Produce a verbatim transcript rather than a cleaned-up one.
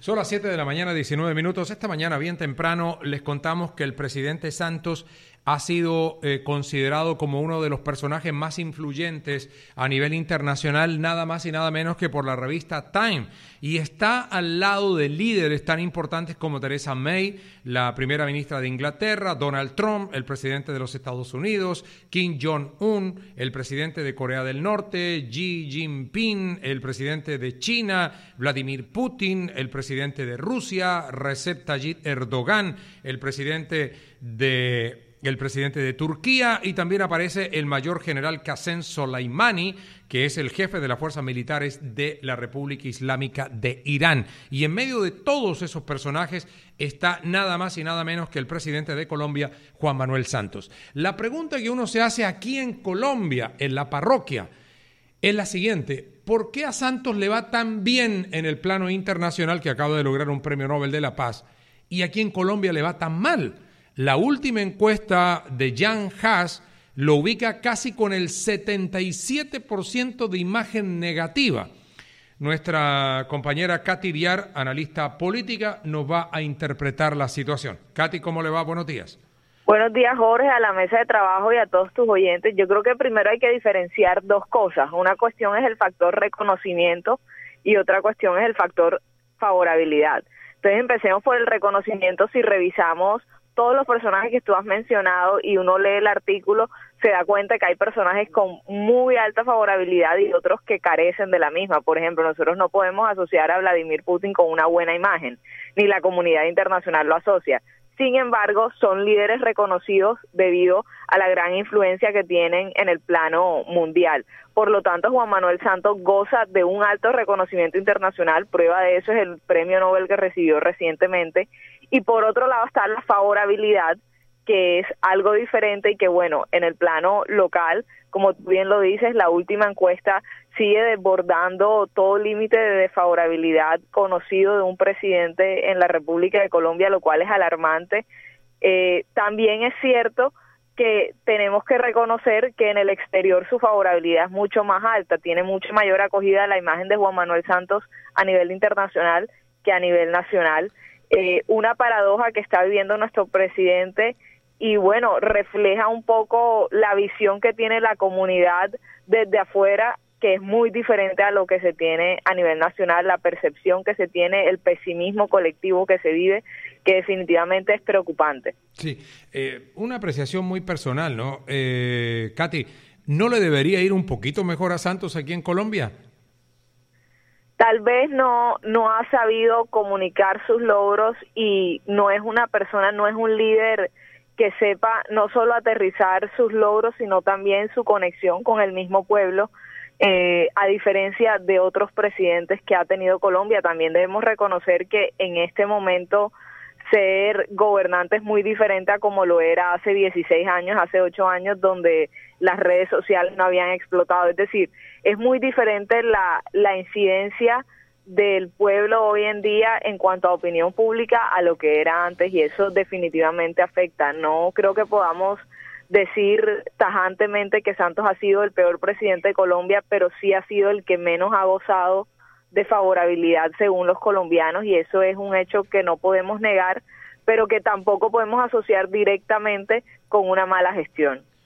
Son las siete de la mañana, diecinueve minutos. Esta mañana, bien temprano, les contamos que el presidente Santos ha sido eh, considerado como uno de los personajes más influyentes a nivel internacional, nada más y nada menos que por la revista Time. Y está al lado de líderes tan importantes como Theresa May, la primera ministra de Inglaterra, Donald Trump, el presidente de los Estados Unidos, Kim Jong-un, el presidente de Corea del Norte, Xi Jinping, el presidente de China, Vladimir Putin, el presidente de Rusia, Recep Tayyip Erdogan, el presidente de... el presidente de Turquía, y también aparece el mayor general Qasem Soleimani, que es el jefe de las fuerzas militares de la República Islámica de Irán. Y en medio de todos esos personajes está nada más y nada menos que el presidente de Colombia, Juan Manuel Santos. La pregunta que uno se hace aquí en Colombia, en la parroquia, es la siguiente: ¿por qué a Santos le va tan bien en el plano internacional, que acaba de lograr un premio Nobel de la Paz, y aquí en Colombia le va tan mal? La última encuesta de Jan Haas lo ubica casi con el setenta y siete por ciento de imagen negativa. Nuestra compañera Katy Viar, analista política, nos va a interpretar la situación. Katy, ¿cómo le va? Buenos días. Buenos días, Jorge, a la mesa de trabajo y a todos tus oyentes. Yo creo que primero hay que diferenciar dos cosas. Una cuestión es el factor reconocimiento y otra cuestión es el factor favorabilidad. Entonces empecemos por el reconocimiento. Si revisamos todos los personajes que tú has mencionado y uno lee el artículo, se da cuenta que hay personajes con muy alta favorabilidad y otros que carecen de la misma. Por ejemplo, nosotros no podemos asociar a Vladimir Putin con una buena imagen, ni la comunidad internacional lo asocia. Sin embargo, son líderes reconocidos debido a la gran influencia que tienen en el plano mundial. Por lo tanto, Juan Manuel Santos goza de un alto reconocimiento internacional. Prueba de eso es el premio Nobel que recibió recientemente. Y por otro lado está la favorabilidad, que es algo diferente y que, bueno, en el plano local, como tú bien lo dices, la última encuesta sigue desbordando todo límite de desfavorabilidad conocido de un presidente en la República de Colombia, lo cual es alarmante. Eh, también es cierto que tenemos que reconocer que en el exterior su favorabilidad es mucho más alta, tiene mucha mayor acogida la imagen de Juan Manuel Santos a nivel internacional que a nivel nacional. Eh, una paradoja que está viviendo nuestro presidente y bueno, refleja un poco la visión que tiene la comunidad desde afuera, que es muy diferente a lo que se tiene a nivel nacional, la percepción que se tiene, el pesimismo colectivo que se vive, que definitivamente es preocupante. Sí, eh, una apreciación muy personal, ¿no? Eh, Katy, ¿no le debería ir un poquito mejor a Santos aquí en Colombia? Tal vez no no ha sabido comunicar sus logros y no es una persona, no es un líder que sepa no solo aterrizar sus logros, sino también su conexión con el mismo pueblo, eh, a diferencia de otros presidentes que ha tenido Colombia. También debemos reconocer que en este momento ser gobernante es muy diferente a como lo era hace dieciséis años, hace ocho años, donde las redes sociales no habían explotado. Es decir, es muy diferente la, la incidencia del pueblo hoy en día en cuanto a opinión pública a lo que era antes, y eso definitivamente afecta. No creo que podamos decir tajantemente que Santos ha sido el peor presidente de Colombia, pero sí ha sido el que menos ha gozado de favorabilidad según los colombianos, y eso es un hecho que no podemos negar, pero que tampoco podemos asociar directamente con una mala gestión.